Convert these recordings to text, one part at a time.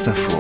France Info.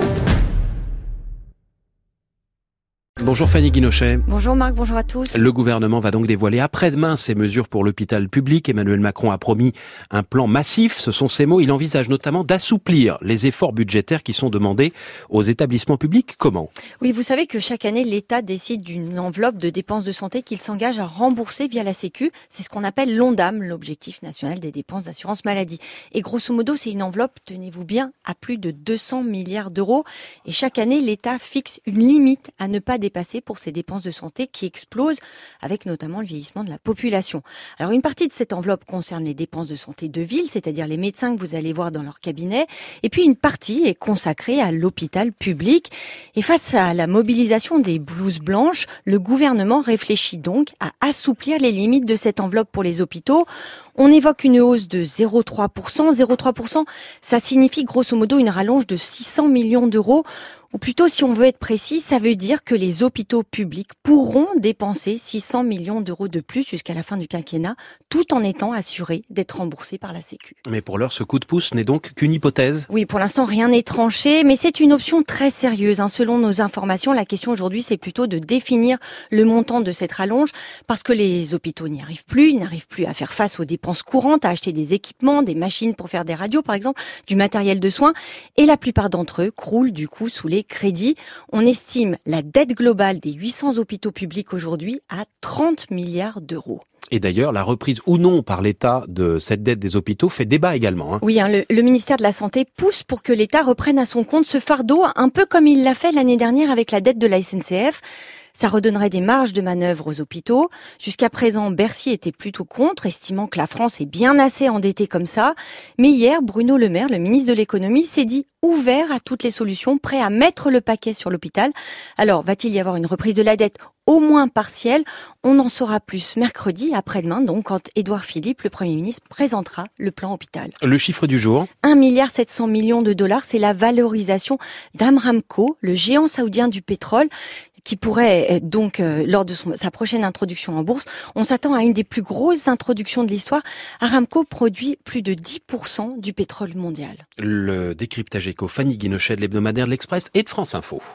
Bonjour Fanny Guinochet. Bonjour Marc, bonjour à tous. Le gouvernement va donc dévoiler après-demain ses mesures pour l'hôpital public. Emmanuel Macron a promis un plan massif, ce sont ses mots. Il envisage notamment d'assouplir les efforts budgétaires qui sont demandés aux établissements publics. Comment ? Oui, vous savez que chaque année, l'État décide d'une enveloppe de dépenses de santé qu'il s'engage à rembourser via la Sécu. C'est ce qu'on appelle l'ONDAM, l'objectif national des dépenses d'assurance maladie. Et grosso modo, c'est une enveloppe, tenez-vous bien, à plus de 200 milliards d'euros. Et chaque année, l'État fixe une limite à ne pas dépasser pour ces dépenses de santé qui explosent avec notamment le vieillissement de la population. Alors une partie de cette enveloppe concerne les dépenses de santé de ville, c'est-à-dire les médecins que vous allez voir dans leur cabinet, et puis une partie est consacrée à l'hôpital public. Et face à la mobilisation des blouses blanches, le gouvernement réfléchit donc à assouplir les limites de cette enveloppe pour les hôpitaux. On évoque une hausse de 0,3%. 0,3%, ça signifie grosso modo une rallonge de 600 millions d'euros. Ou plutôt, si on veut être précis, ça veut dire que les hôpitaux publics pourront dépenser 600 millions d'euros de plus jusqu'à la fin du quinquennat, tout en étant assurés d'être remboursés par la Sécu. Mais pour l'heure, ce coup de pouce n'est donc qu'une hypothèse. Oui, pour l'instant, rien n'est tranché, mais c'est une option très sérieuse. Selon nos informations, la question aujourd'hui, c'est plutôt de définir le montant de cette rallonge, parce que les hôpitaux n'y arrivent plus, ils n'arrivent plus à faire face aux dépenses courantes, à acheter des équipements, des machines pour faire des radios, par exemple, du matériel de soins, et la plupart d'entre eux croulent du coup sous les crédits. On estime la dette globale des 800 hôpitaux publics aujourd'hui à 30 milliards d'euros. Et d'ailleurs, la reprise ou non par l'État de cette dette des hôpitaux fait débat également. Oui, le ministère de la Santé pousse pour que l'État reprenne à son compte ce fardeau, un peu comme il l'a fait l'année dernière avec la dette de la SNCF. Ça redonnerait des marges de manœuvre aux hôpitaux. Jusqu'à présent, Bercy était plutôt contre, estimant que la France est bien assez endettée comme ça. Mais hier, Bruno Le Maire, le ministre de l'économie, s'est dit ouvert à toutes les solutions, prêt à mettre le paquet sur l'hôpital. Alors, va-t-il y avoir une reprise de la dette au moins partielle? On en saura plus mercredi, après-demain, donc, quand Édouard Philippe, le Premier ministre, présentera le plan hôpital. Le chiffre du jour ? 1,7 milliard de dollars, c'est la valorisation d'Aramco, le géant saoudien du pétrole, qui pourrait donc, lors de sa prochaine introduction en bourse, on s'attend à une des plus grosses introductions de l'histoire. Aramco produit plus de 10% du pétrole mondial. Le décryptage éco, Fanny Guinochet de l'hebdomadaire de l'Express et de France Info.